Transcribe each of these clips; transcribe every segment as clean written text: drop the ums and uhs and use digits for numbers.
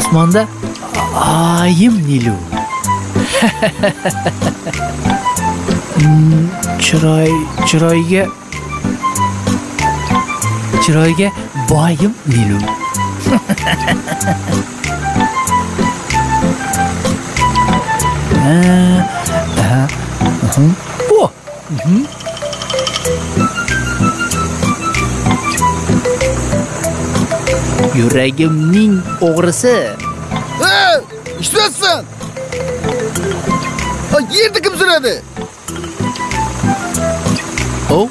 Osmonda oyim Nilu. Chiroyga boyim Nilu. Yuragimning o'g'risi. İşletsin. Yerda kim so'radi? O?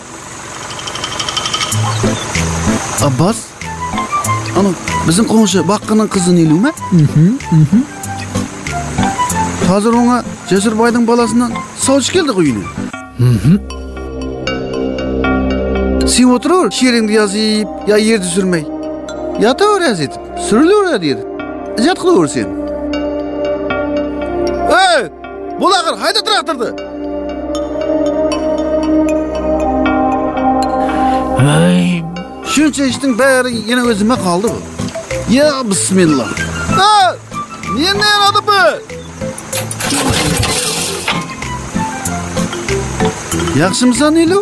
Abbas? Ana, bizim qo'shni Baqqaning qizi Nilumi? Hozir ona Jasurboyning bolasidan soch keldi uyine. Sen otur, she'ringni yozib, ya yerda surmay. Yotaver yozib, surilaver dedi. Ijod qilaver sen. Bulag'ir, hayda traktorni. Shuncha ishning bari yana o'zimga qoldi bu. Ya bismillah. Ne yaradi bu? Yaxshimisan, Nilu?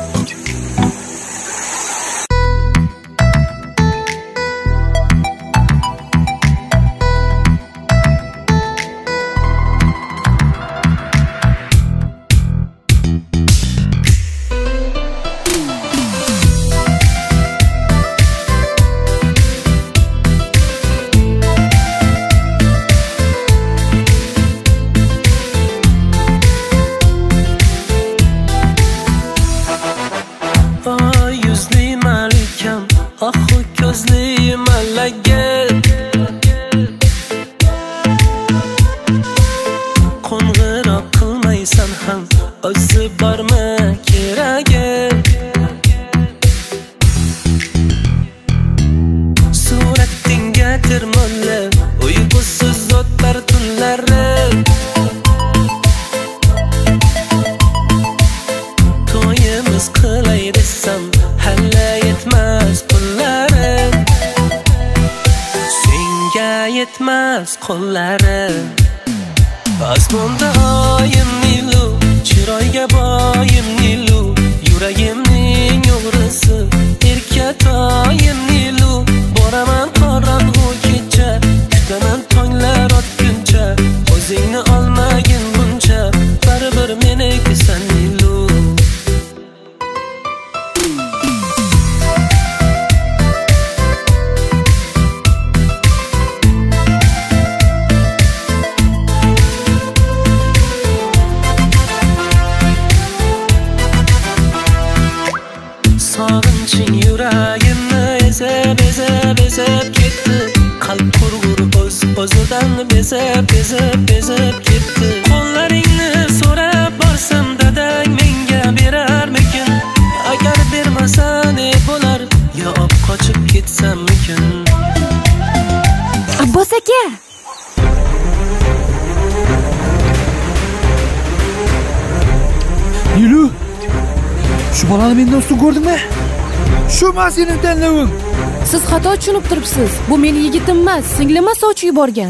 Osmonda oyim Nilu, chiroyga boyim Nilu, yuragimning o'g'risi, erkatoyim Nilu. Boraman qorong'u kecha, kutaman tonglar otguncha, o'zingni olmagin buncha, baribir menikisan Nilu. Sog'inching yuragimni ezib ketdi. Qalb qurg'ur o'zidan bezib ketdi. Qo'llaringni so'rab borsam dadang menga berarmikin? Agar bermasa ne bo'lar? Yo qochib ketsammikin? Abbos aka. Nilu. Shu bolani mendan ustun ko'rdingmi? Shu sening tanloving. Siz xato tushunib turibsiz. Bu meni yigitim emas, singlim sovchi yuborgan.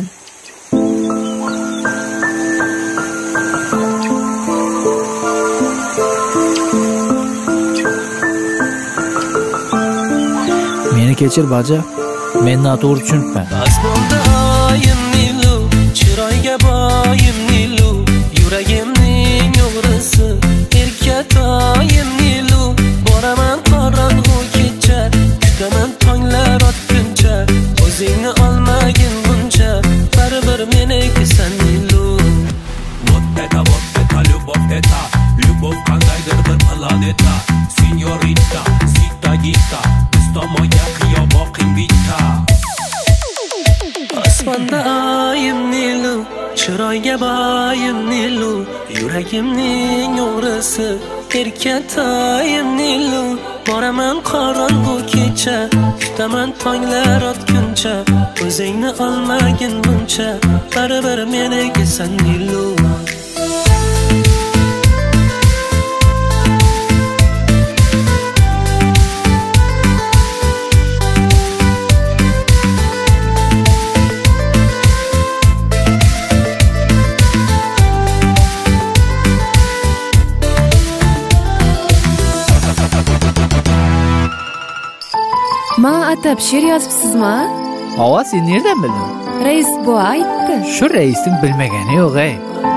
Meni kechir baja. Men noto'g'ri tushunibman. Osmonda oyim Nilu, chiroyga boyim Nilu, yuragimning o'g'risi, erkatoyim Nilu. Boraman qorong'u kecha, kutaman tonglar otguncha, o'zingni olmagin buncha, baribir menikisan Nilu. Вот это, любовь qandaydir bir planeta. Senyorita, sita gita, biz tomonga qiyo boqing bitta. Osmonda oyim Nilu, chiroyga boyim Nilu, yuragimning o'g'risi, erkatoyim Nilu. Boraman qorong'u kecha, kutaman tonglar otguncha, o'zingni olmagin buncha, baribir menikisan Nilu. man atab she'r yozibsizmi? Ova, sen nereden bildin? Rais buva aytdi. Shu raisning bilmagani yo'q, ey.